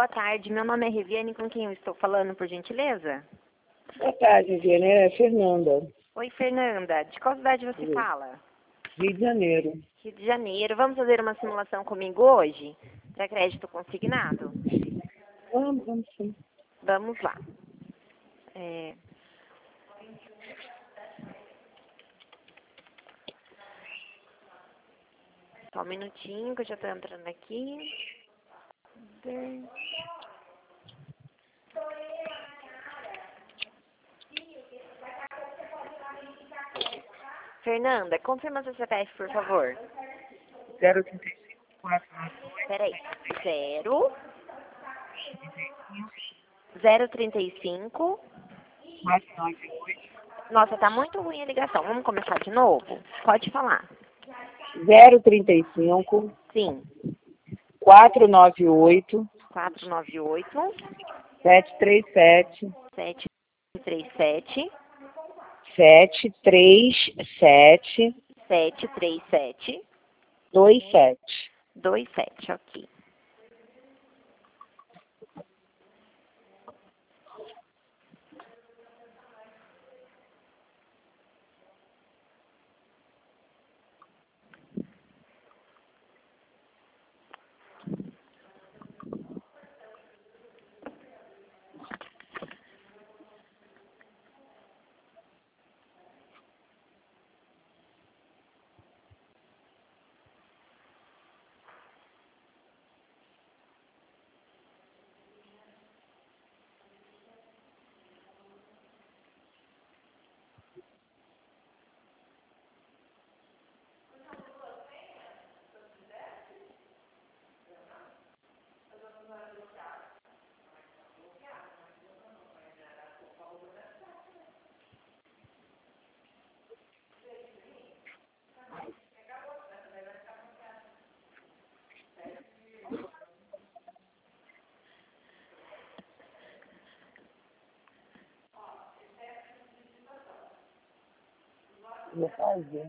boa tarde. Meu nome é Reviane, com quem eu estou falando, por gentileza? Boa tarde, Reviane. É Fernanda. Oi, Fernanda. De qual cidade você fala? Rio de Janeiro. Rio de Janeiro. Vamos fazer uma simulação comigo hoje? Para crédito consignado? Vamos sim. Vamos lá. Só um minutinho que eu já estou entrando aqui. Fernanda, confirma seu CPF, por favor. 035 498 Peraí. 035. 498 Nossa, tá muito ruim a ligação. Vamos começar de novo? Pode falar. 035 Sim. 498 498 737 737 737 737 27. 27, ok. Vou fazer.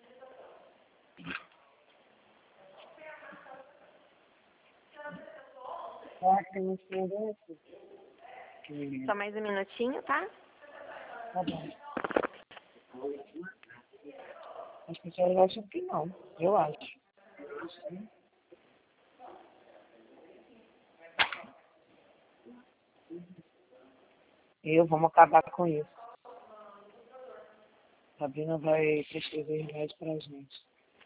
Tem um aqui. Só mais um minutinho, tá? Tá bom. As pessoas acham que não. Eu acho. Vamos acabar com isso. A Sabrina vai prescrever remédio pra gente.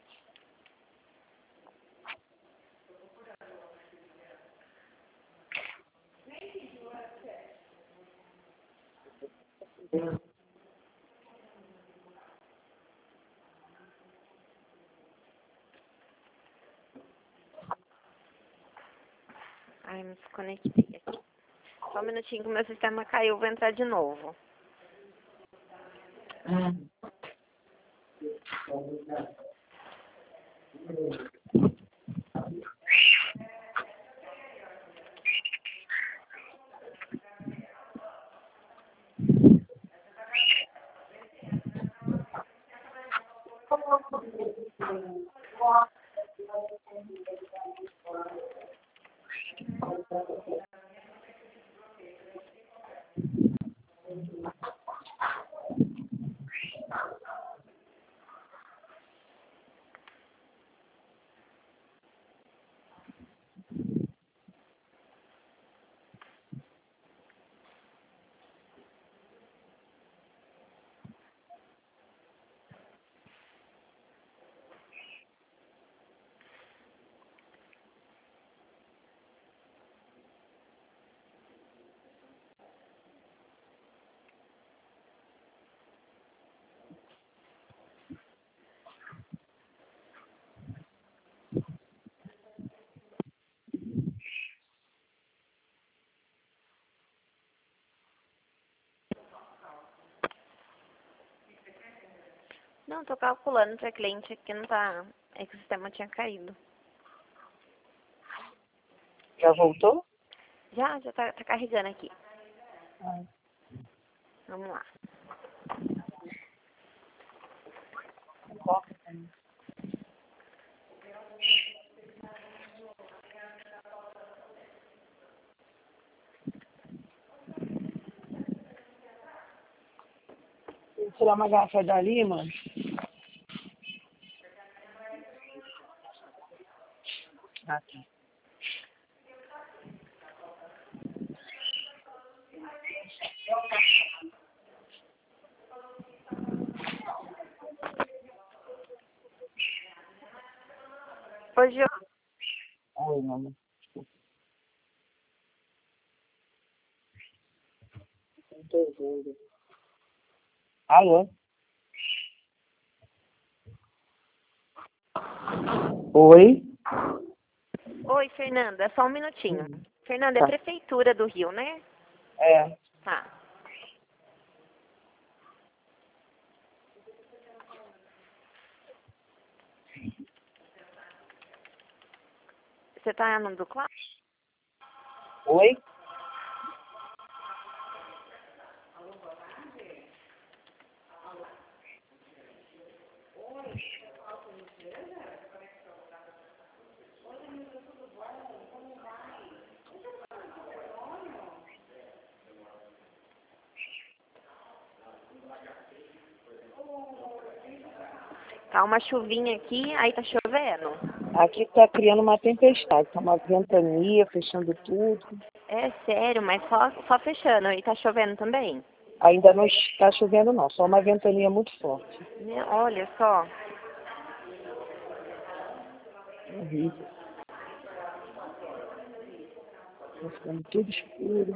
Ai, me desconectei aqui. Só um minutinho que o meu sistema caiu, vou entrar de novo. Não, tô calculando pra cliente aqui, não tá... É que o sistema tinha caído. Já voltou? Já tá carregando aqui. Ah. Vamos lá. Vou tirar uma garrafa dali, mano. Ah, tá. Hoje eu... Oi, mamãe. Não tô vendo. Alô? Oi? Oi, Fernanda, só um minutinho. Fernanda, é Tá. Prefeitura do Rio, né? É. Tá. Você tá no do Cláudio? Oi? Tá uma chuvinha aqui, aí tá chovendo. Aqui tá criando uma tempestade. Tá uma ventania, fechando tudo. É sério, mas só fechando. E tá chovendo também? Ainda não está chovendo, não. Só uma ventania muito forte. Olha só. Horrível. Tá ficando tudo escuro.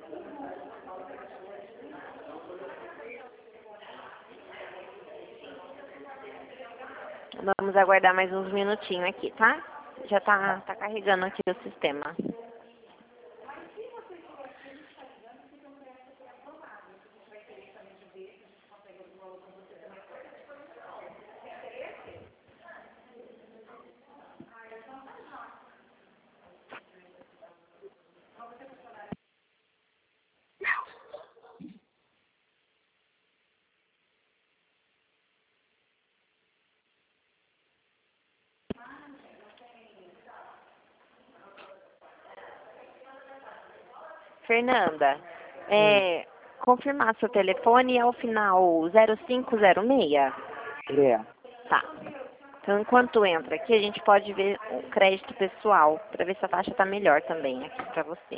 Vamos aguardar mais uns minutinhos aqui, tá? Já tá carregando aqui o sistema. Fernanda, confirmar seu telefone é o final 0506? É. Tá. Então, enquanto entra aqui, a gente pode ver o crédito pessoal, para ver se a taxa tá melhor também aqui para você.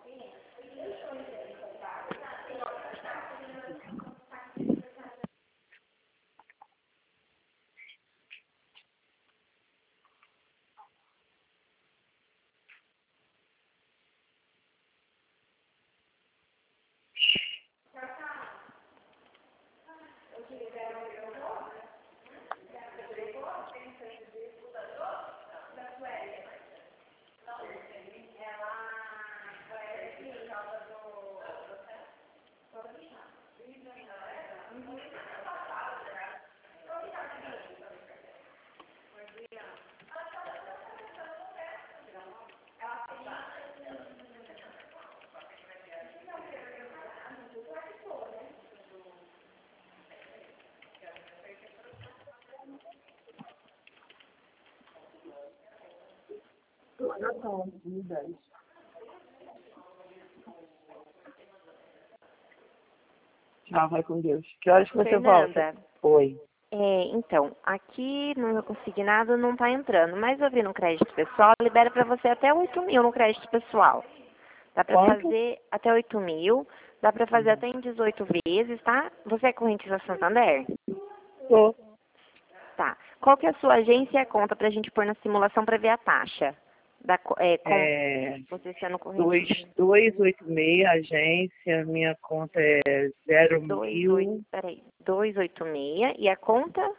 Tchau, vai com Deus. Que horas que você Fernanda, volta? Oi. então, aqui no meu consignado não tá entrando, mas eu vi no crédito pessoal, libera para você até 8.000 no crédito pessoal. Dá para Quanto? fazer até 8.000, dá para fazer até em 18 vezes, tá? Você é correntista Santander? Tô. Tá. Qual que é a sua agência e a conta pra gente pôr na simulação para ver a taxa? Com você sendo correntista. 2286, agência, minha conta é 0.000, Peraí, 286 e a conta?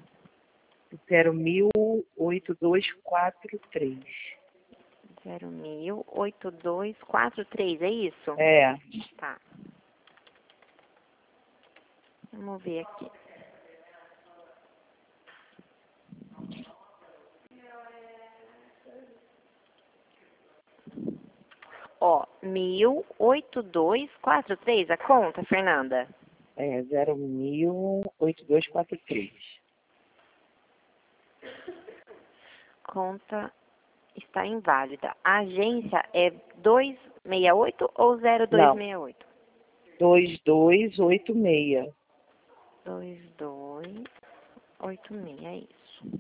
0.08243. 0.08243, é isso? É. Tá. Vamos ver aqui. Ó, 1.08243 a conta, Fernanda? É, 0.08243. Conta está inválida. A agência é 268 ou Não, 0268? 2286. 2286, é isso.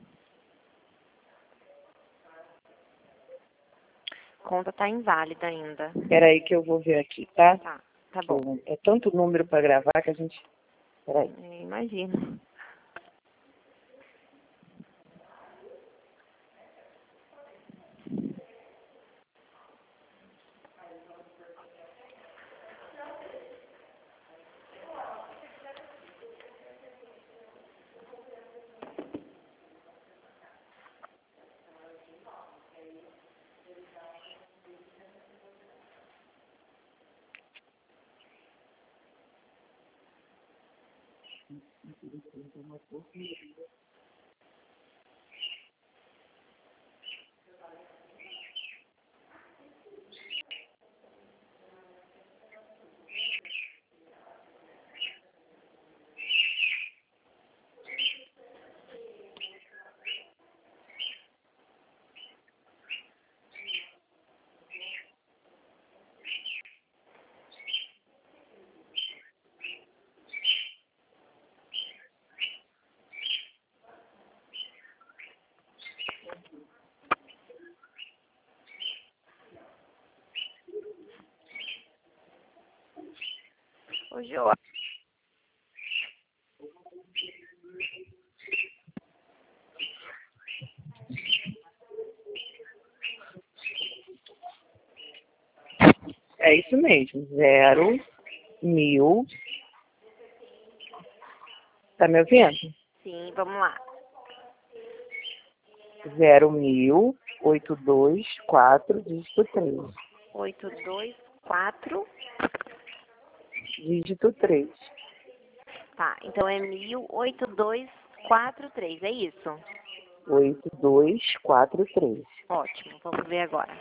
Conta tá inválida ainda. Peraí que eu vou ver aqui, tá? Tá bom. É tanto número para gravar que a gente... Peraí. Imagino. Ô, Jô, É isso mesmo. 0.000. Tá me ouvindo? sim, vamos lá. 0.082.4, dígito 3. 824. Dígito 3. Tá, então é 108243, é isso? 8243. Ótimo, vamos ver agora.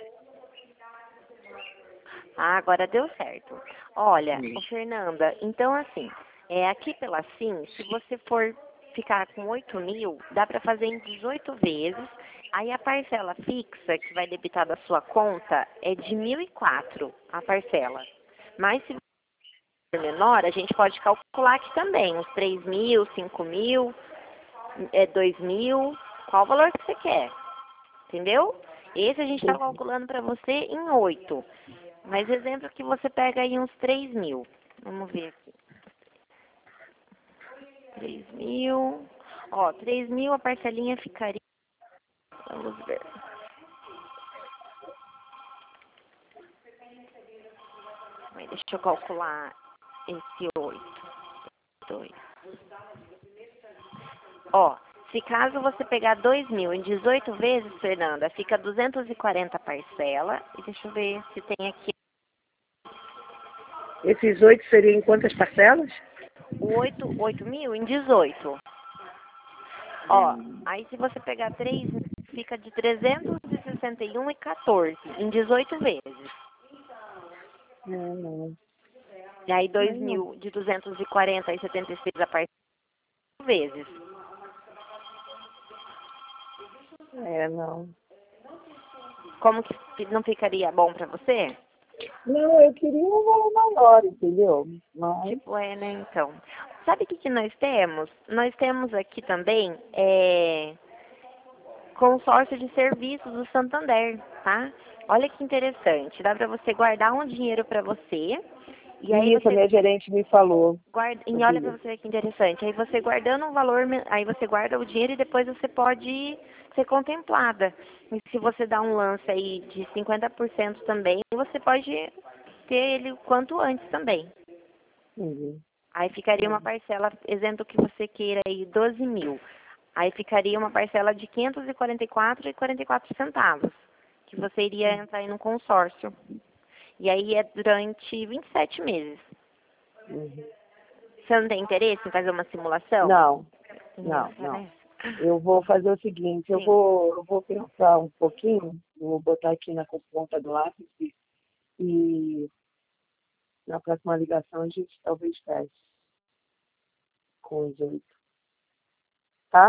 Ah, agora deu certo. Olha, ô Fernanda, então assim, aqui pela SIM, se você for ficar com 8.000, dá para fazer em 18 vezes. Aí a parcela fixa que vai debitar da sua conta é de 1.004 a parcela. Mas se for menor, a gente pode calcular aqui também, uns 3.000, 5.000, 2.000, qual o valor que você quer, entendeu? Esse a gente está calculando para você em 8. Mas exemplo que você pega aí uns 3.000. Vamos ver aqui. 3.000. Ó, 3.000 a parcelinha ficaria. Vamos ver. Aí, deixa eu calcular esse 8. 2. Ó, se caso você pegar 2.000 em 18 vezes, Fernanda, fica 240 parcela. E deixa eu ver se tem aqui. Esses 8 seriam em quantas parcelas? 8.000 em 18. Ó, aí se você pegar 3.000, fica de 361,14 em 18 vezes. Não. E aí Não. 2.000 de 240,76 a partir de vezes. Não. Como que não ficaria bom pra você? Não, eu queria um valor maior, entendeu? Mas... Tipo, né, então. Sabe o que nós temos? Nós temos aqui também consórcio de serviços do Santander, tá? Olha que interessante. Dá pra você guardar um dinheiro pra você. E aí Isso, a você minha gerente me falou. e olha pra você ver que interessante. Aí você guardando um valor, aí você guarda o dinheiro e depois você pode ser contemplada. E se você dá um lance aí de 50% também, você pode ter ele o quanto antes também. Uhum. Aí ficaria uma parcela, exemplo que você queira aí 12.000. Aí ficaria uma parcela de 544,44 centavos, que você iria entrar aí no consórcio. E aí é durante 27 meses. Uhum. Você não tem interesse em fazer uma simulação? Não. Né? Eu vou fazer o seguinte, eu Sim. vou pensar um pouquinho, vou botar aqui na ponta do lápis e na próxima ligação a gente talvez feche com os 8, tá?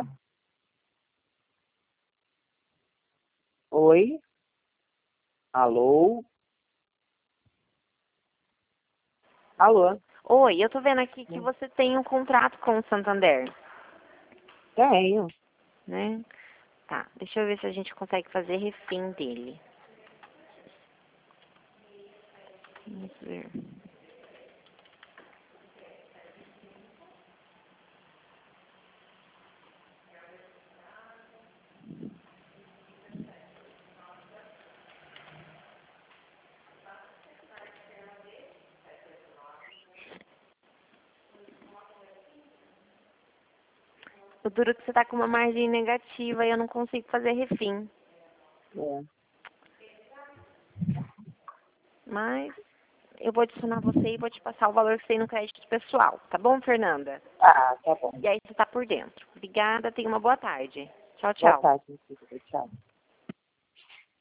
Oi? Alô? Alô? Oi, eu tô vendo aqui que você tem um contrato com o Santander, Tenho. né? Tá, deixa eu ver se a gente consegue fazer refém dele. Vamos ver. O duro é que você tá com uma margem negativa e eu não consigo fazer refém. É. Mas eu vou adicionar você e vou te passar o valor que tem no crédito pessoal. Tá bom, Fernanda? Ah, tá bom. E aí você tá por dentro. Obrigada, tenha uma boa tarde. Tchau, Boa tchau. tarde, meu filho. Tchau.